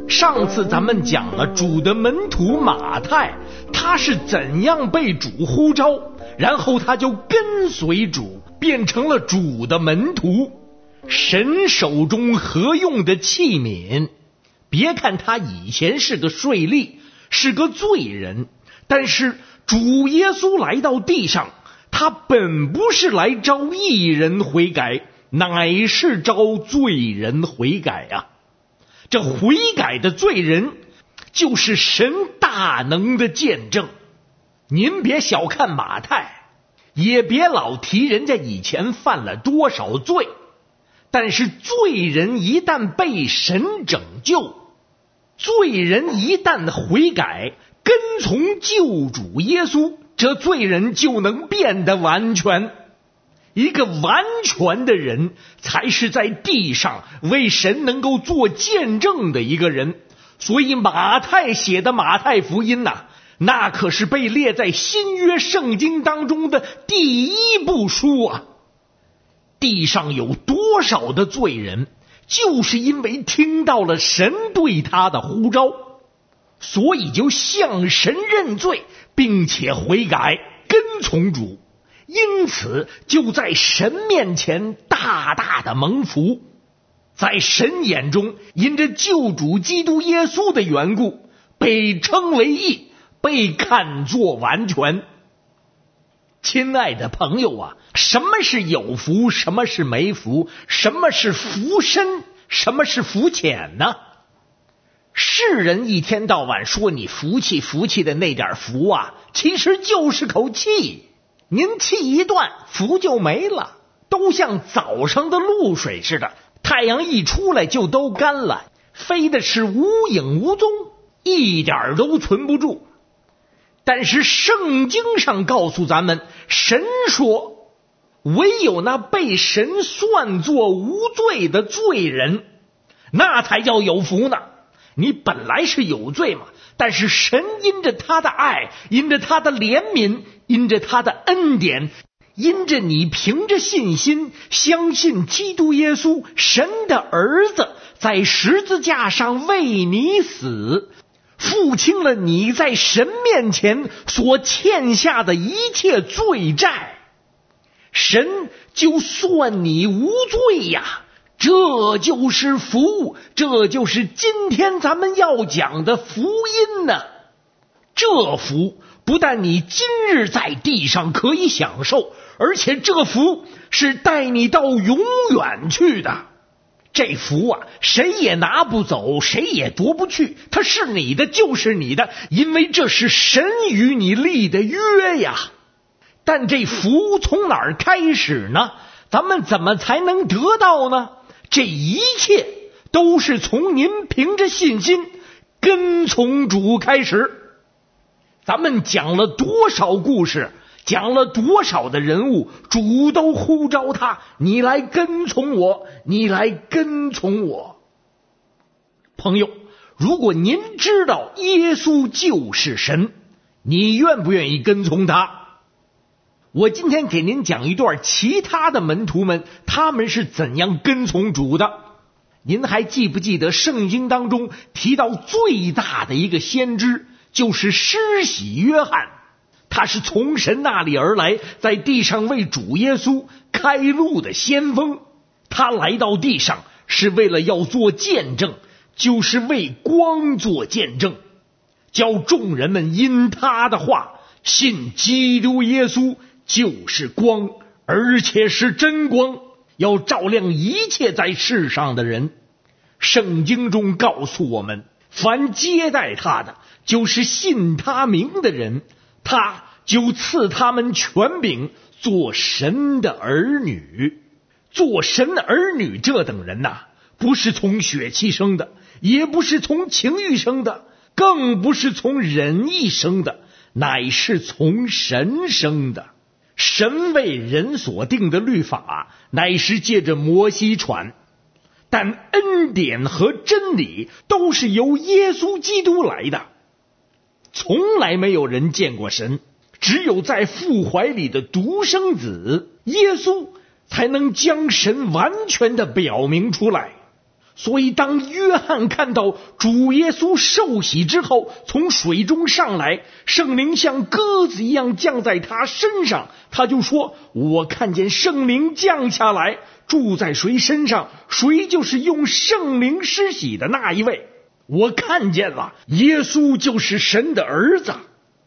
Speaker 3: 上次咱们讲了主的门徒马太，他是怎样被主呼召，然后他就跟随主，变成了主的门徒，神手中合用的器皿。别看他以前是个税吏，是个罪人，但是主耶稣来到地上，他本不是来招义人悔改，乃是招罪人悔改啊。这悔改的罪人就是神大能的见证。您别小看马太，也别老提人家以前犯了多少罪，但是罪人一旦被神拯救，罪人一旦悔改，跟从救主耶稣，这罪人就能变得完全。一个完全的人才是在地上为神能够做见证的一个人。所以马太写的马太福音呐、啊，那可是被列在新约圣经当中的第一部书啊。地上有多少的罪人，就是因为听到了神对他的呼召，所以就向神认罪，并且悔改，跟从主，因此就在神面前大大的蒙福。在神眼中，因着救主基督耶稣的缘故，被称为义，被看作完全。亲爱的朋友啊，什么是有福，什么是没福，什么是福深，什么是福浅呢？世人一天到晚说你福气福气的那点福啊，其实就是口气。您气一断，福就没了，都像早上的露水似的，太阳一出来就都干了，飞的是无影无踪，一点都存不住。但是圣经上告诉咱们，神说唯有那被神算作无罪的罪人，那才叫有福呢。你本来是有罪嘛，但是神因着他的爱，因着他的怜悯，因着他的恩典，因着你凭着信心相信基督耶稣，神的儿子，在十字架上为你死，付清了你在神面前所欠下的一切罪债，神就算你无罪呀。这就是福，这就是今天咱们要讲的福音呢。这福不但你今日在地上可以享受，而且这福是带你到永远去的。这福啊，谁也拿不走，谁也夺不去，它是你的就是你的，因为这是神与你立的约呀。但这福从哪儿开始呢？咱们怎么才能得到呢？这一切都是从您凭着信心跟从主开始。咱们讲了多少故事，讲了多少的人物，主都呼召他，你来跟从我，你来跟从我。朋友，如果您知道耶稣就是神，你愿不愿意跟从他？我今天给您讲一段其他的门徒们，他们是怎样跟从主的。您还记不记得圣经当中提到最大的一个先知，就是施洗约翰。他是从神那里而来，在地上为主耶稣开路的先锋。他来到地上是为了要做见证，就是为光做见证，叫众人们因他的话信基督耶稣就是光，而且是真光，要照亮一切在世上的人。圣经中告诉我们，凡接待他的，就是信他名的人，他就赐他们权柄做神的儿女。做神的儿女这等人呐、啊，不是从血气生的，也不是从情欲生的，更不是从人意生的，乃是从神生的。神为人所定的律法，乃是借着摩西传，但恩典和真理都是由耶稣基督来的。从来没有人见过神，只有在父怀里的独生子耶稣才能将神完全的表明出来。 所以当约翰看到主耶稣受洗之后从水中上来，圣灵像鸽子一样降在他身上，他就说，我看见圣灵降下来住在谁身上，谁就是用圣灵施洗的那一位。我看见了，耶稣就是神的儿子。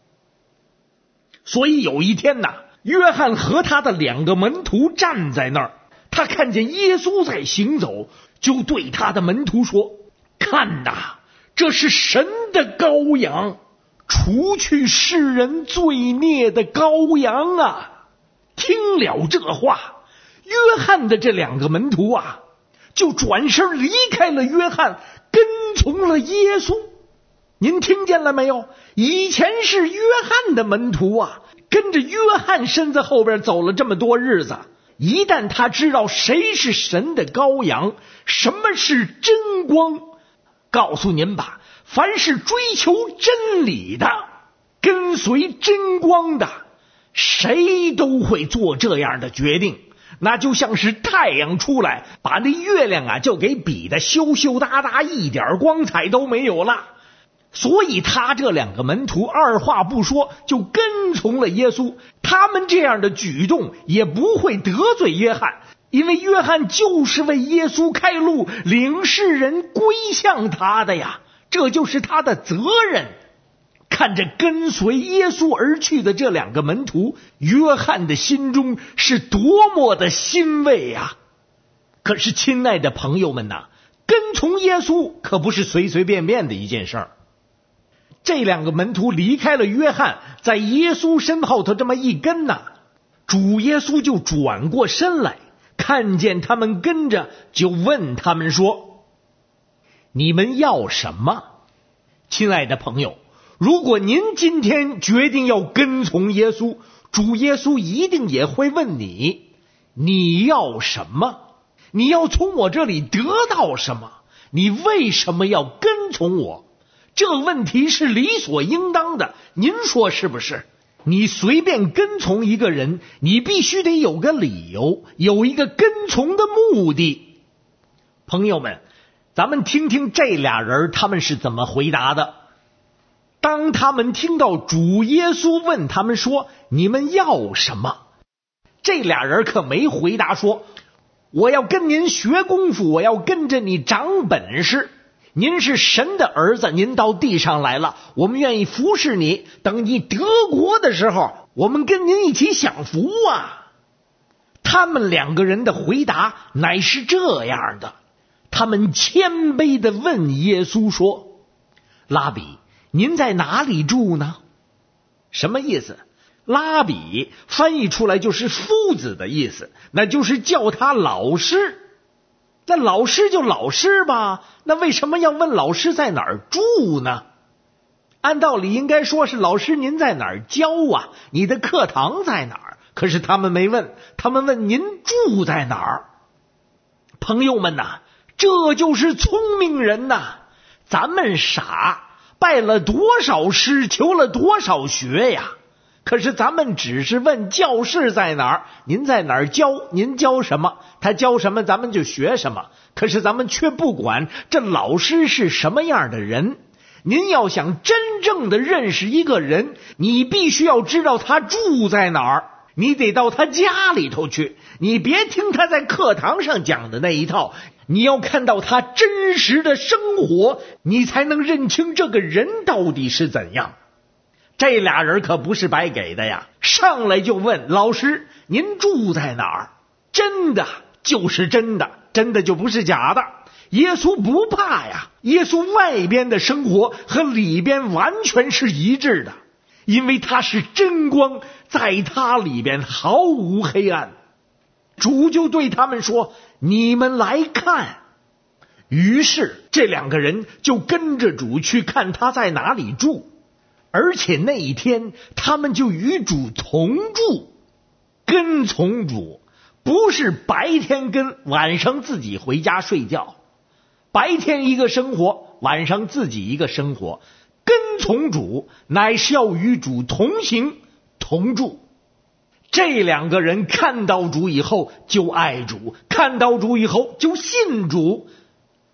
Speaker 3: 所以有一天呐，约翰和他的两个门徒站在那儿，他看见耶稣在行走，就对他的门徒说，看哪，这是神的羔羊，除去世人罪孽的羔羊啊。听了这话，约翰的这两个门徒啊，就转身离开了约翰，跟从了耶稣。您听见了没有？以前是约翰的门徒啊，跟着约翰身子后边走了这么多日子，一旦他知道谁是神的羔羊，什么是真光，告诉您吧，凡是追求真理的，跟随真光的，谁都会做这样的决定。那就像是太阳出来，把那月亮啊就给比得羞羞答答，一点光彩都没有了。所以他这两个门徒二话不说就跟从了耶稣，他们这样的举动也不会得罪约翰，因为约翰就是为耶稣开路，领世人归向他的呀，这就是他的责任。看着跟随耶稣而去的这两个门徒，约翰的心中是多么的欣慰呀！可是亲爱的朋友们呐，跟从耶稣可不是随随便便的一件事儿。这两个门徒离开了约翰，在耶稣身后头这么一跟呐，主耶稣就转过身来，看见他们跟着，就问他们说，你们要什么？亲爱的朋友，如果您今天决定要跟从耶稣，主耶稣一定也会问你，你要什么？你要从我这里得到什么？你为什么要跟从我？这个问题是理所应当的，您说是不是？你随便跟从一个人，你必须得有个理由，有一个跟从的目的。朋友们，咱们听听这俩人他们是怎么回答的。当他们听到主耶稣问他们说，你们要什么？这俩人可没回答说，我要跟您学功夫，我要跟着你长本事。您是神的儿子，您到地上来了，我们愿意服侍你，等你得国的时候，我们跟您一起享福啊。他们两个人的回答乃是这样的，他们谦卑地问耶稣说，拉比，您在哪里住呢？什么意思？拉比翻译出来就是夫子的意思，那就是叫他老师。那老师就老师吧，那为什么要问老师在哪儿住呢？按道理应该说是老师您在哪儿教啊，你的课堂在哪儿？可是他们没问，他们问您住在哪儿。朋友们呐，这就是聪明人呐。咱们傻，拜了多少师，求了多少学呀，可是咱们只是问教室在哪儿，您在哪儿教，您教什么，他教什么咱们就学什么，可是咱们却不管这老师是什么样的人。您要想真正的认识一个人，你必须要知道他住在哪儿，你得到他家里头去，你别听他在课堂上讲的那一套，你要看到他真实的生活，你才能认清这个人到底是怎样。这俩人可不是白给的呀，上来就问老师您住在哪儿，真的就是真的，真的就不是假的。耶稣不怕呀，耶稣外边的生活和里边完全是一致的，因为他是真光，在他里边毫无黑暗。主就对他们说，你们来看。于是这两个人就跟着主去看他在哪里住，而且那一天他们就与主同住。跟从主不是白天跟，晚上自己回家睡觉，白天一个生活，晚上自己一个生活。跟从主乃是要与主同行同住。这两个人看到主以后就爱主，看到主以后就信主。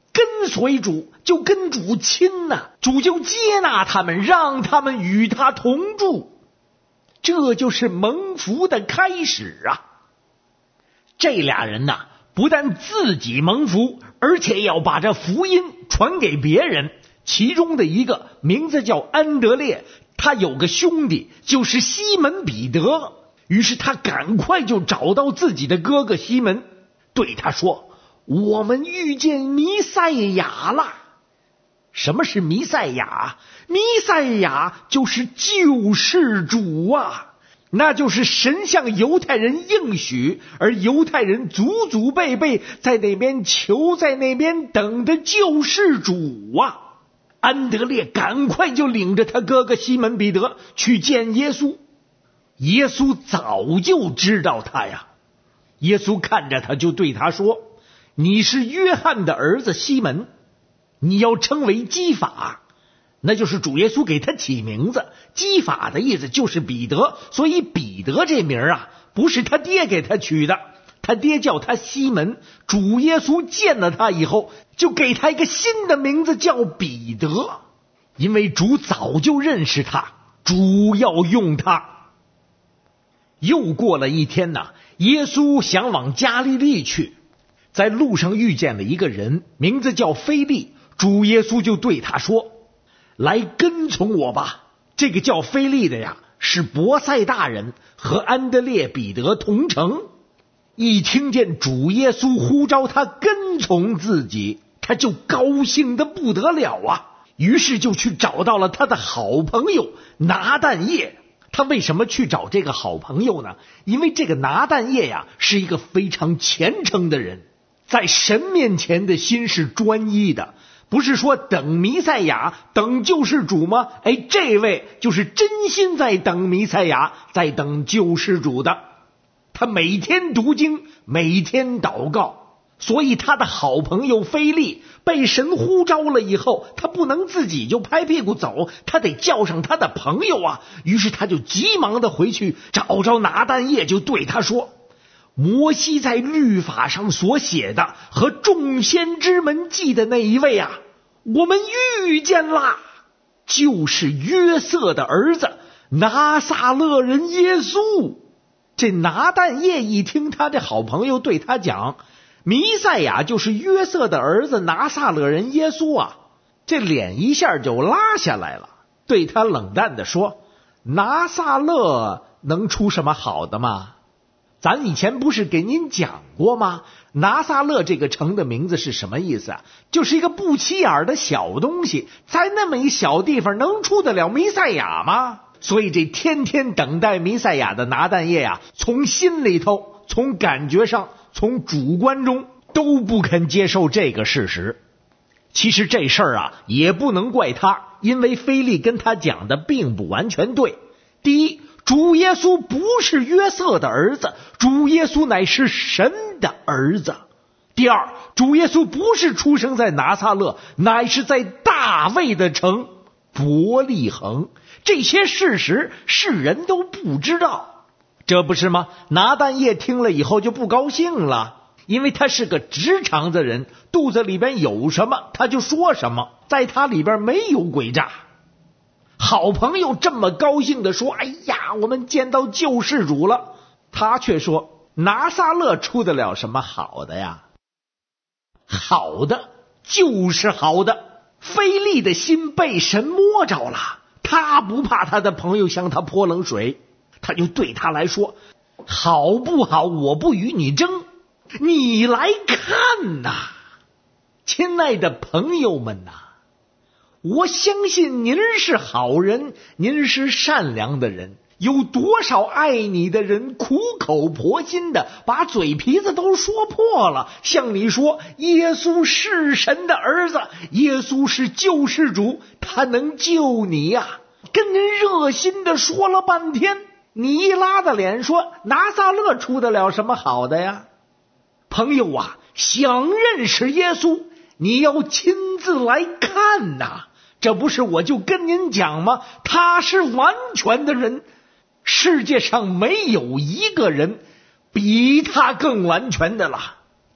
Speaker 3: 跟随主就跟主亲呐，主就接纳他们，让他们与他同住，这就是蒙福的开始啊。这俩人呐，不但自己蒙福，而且要把这福音传给别人。其中的一个名字叫安德烈，他有个兄弟就是西门彼得，于是他赶快就找到自己的哥哥西门，对他说，我们遇见弥赛亚了。什么是弥赛亚？弥赛亚就是救世主啊，那就是神向犹太人应许，而犹太人祖祖辈辈在那边求，在那边等的救世主啊。安德烈赶快就领着他哥哥西门彼得去见耶稣。耶稣早就知道他呀，耶稣看着他就对他说，你是约翰的儿子西门，你要称为基法，那就是主耶稣给他起名字，基法的意思就是彼得，所以彼得这名啊不是他爹给他取的，他爹叫他西门。主耶稣见了他以后，就给他一个新的名字叫彼得，因为主早就认识他，主要用他。又过了一天呢，耶稣想往加利利去，在路上遇见了一个人，名字叫腓利，主耶稣就对他说，来跟从我吧。这个叫腓利的呀，是伯赛大人，和安德烈、彼得同城。一听见主耶稣呼召他跟从自己，他就高兴得不得了啊，于是就去找到了他的好朋友拿但业。他为什么去找这个好朋友呢？因为这个拿但业呀，是一个非常虔诚的人，在神面前的心是专一的，不是说等弥赛亚等救世主吗？哎，这位就是真心在等弥赛亚，在等救世主的。他每天读经，每天祷告，所以他的好朋友腓利被神呼召了以后，他不能自己就拍屁股走，他得叫上他的朋友啊。于是他就急忙的回去找着拿但业，就对他说，摩西在律法上所写的和众先知们记的那一位啊，我们遇见了，就是约瑟的儿子拿撒勒人耶稣。这拿但业一听他这好朋友对他讲，弥赛亚就是约瑟的儿子拿撒勒人耶稣啊，这脸一下就拉下来了，对他冷淡地说，拿撒勒能出什么好的吗？咱以前不是给您讲过吗？拿撒勒这个城的名字是什么意思啊？就是一个不起眼的小东西，在那么一小地方能出得了弥赛亚吗？所以这天天等待弥赛亚的拿但业呀，从心里头，从感觉上，从主观中都不肯接受这个事实。其实这事儿啊也不能怪他，因为腓利跟他讲的并不完全对。第一，主耶稣不是约瑟的儿子，主耶稣乃是神的儿子。第二，主耶稣不是出生在拿撒勒，乃是在大卫的城伯利恒。这些事实世人都不知道，这不是吗？拿但业听了以后就不高兴了，因为他是个直肠子人，肚子里边有什么他就说什么，在他里边没有诡诈。好朋友这么高兴地说，哎呀，我们见到救世主了。他却说，拿撒勒出得了什么好的呀？好的就是好的。腓利的心被神摸着了，他不怕他的朋友向他泼冷水，他就对他来说，好不好我不与你争，你来看呐。亲爱的朋友们呐，我相信您是好人，您是善良的人，有多少爱你的人苦口婆心的把嘴皮子都说破了，向你说耶稣是神的儿子，耶稣是救世主，他能救你呀、啊、跟您热心的说了半天，你一拉着脸说拿撒勒出得了什么好的呀？朋友啊，想认识耶稣，你要亲自来看呐、啊！这不是我就跟您讲吗？他是完全的人，世界上没有一个人比他更完全的了。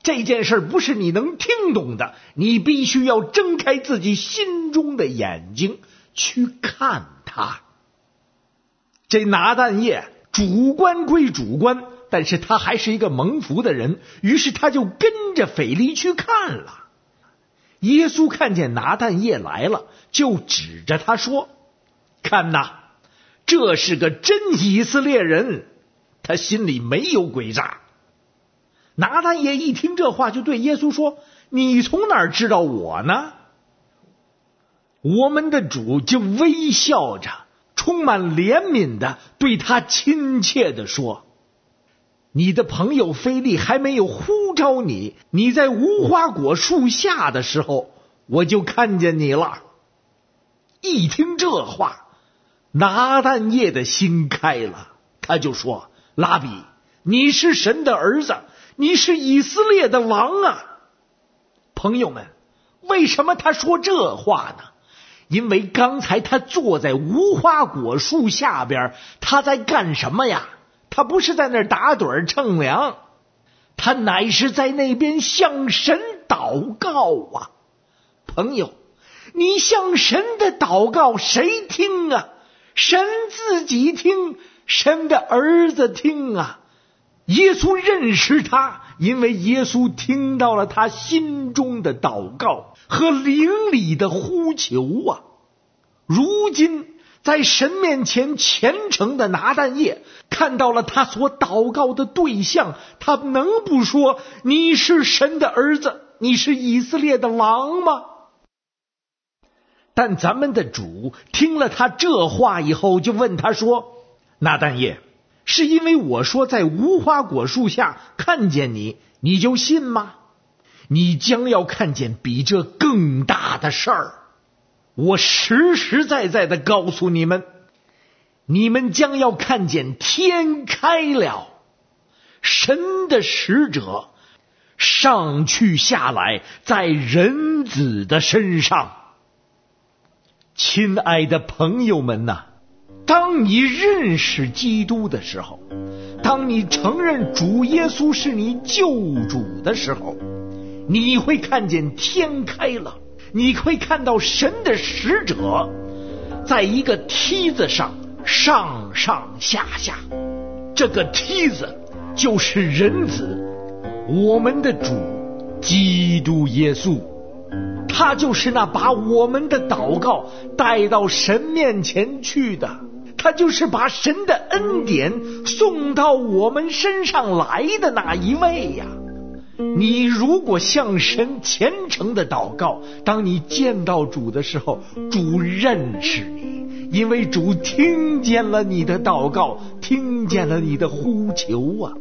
Speaker 3: 这件事不是你能听懂的，你必须要睁开自己心中的眼睛去看它。这拿但业主观归主观，但是他还是一个蒙福的人，于是他就跟着腓力去看了。耶稣看见拿但业来了，就指着他说，看哪，这是个真以色列人，他心里没有诡诈。拿但业一听这话，就对耶稣说，你从哪儿知道我呢？我们的主就微笑着，充满怜悯的对他亲切地说，你的朋友腓力还没有呼召你，你在无花果树下的时候，我就看见你了。一听这话，拿但业的心开了，他就说，拉比，你是神的儿子，你是以色列的王啊。朋友们，为什么他说这话呢？因为刚才他坐在无花果树下边，他在干什么呀？他不是在那儿打盹乘凉，他乃是在那边向神祷告啊。朋友，你向神的祷告谁听啊？神自己听，神的儿子听啊。耶稣认识他，因为耶稣听到了他心中的祷告和灵里的呼求啊。如今在神面前虔诚的拿但业看到了他所祷告的对象，他能不说你是神的儿子，你是以色列的王吗？但咱们的主听了他这话以后，就问他说，拿但业，是因为我说在无花果树下看见你，你就信吗？你将要看见比这更大的事儿。我实实在在的告诉你们，你们将要看见天开了，神的使者上去下来在人子的身上。亲爱的朋友们呐，当你认识基督的时候，当你承认主耶稣是你救主的时候，你会看见天开了，你会看到神的使者在一个梯子上上上下下，这个梯子就是人子，我们的主基督耶稣，他就是那把我们的祷告带到神面前去的，他就是把神的恩典送到我们身上来的那一位呀。你如果向神虔诚的祷告，当你见到主的时候，主认识你，因为主听见了你的祷告，听见了你的呼求啊。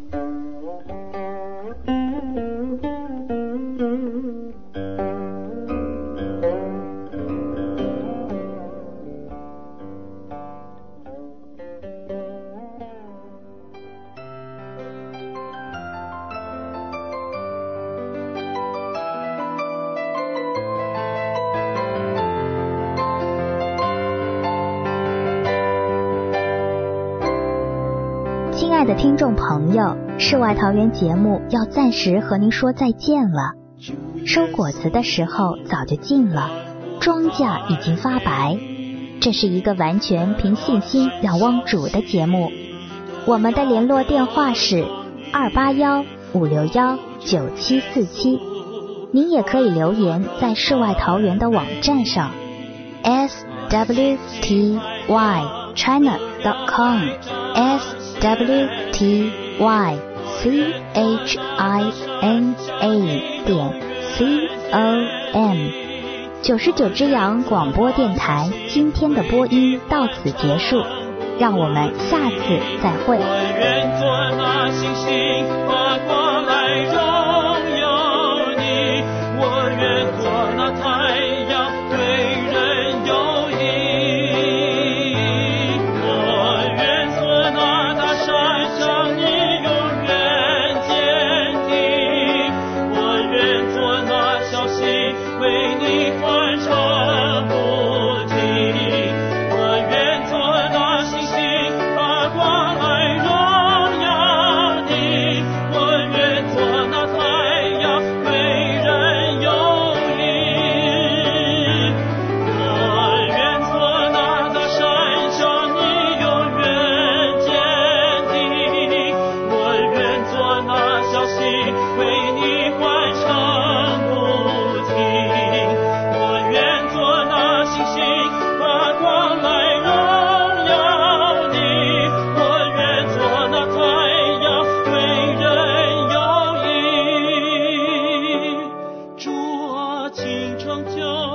Speaker 2: 亲爱的听众朋友，世外桃源节目要暂时和您说再见了。收果子的时候早就近了，庄稼已经发白。这是一个完全凭信心仰望主的节目。我们的联络电话是二八幺五六幺九七四七，您也可以留言在世外桃源的网站上 s w t y china dot com s w t y c h i n a 点 c o m。 九十九只羊广播电台今天的播音到此结束，让我们下次再会。
Speaker 1: 我愿做那星星，发光来荣耀你，我愿做那太阳，对人有益，我愿做那大山，向你永远坚定，我愿做那小溪，为你传唱不停，我愿做那星星，发光来荣耀你，我愿做那新成就。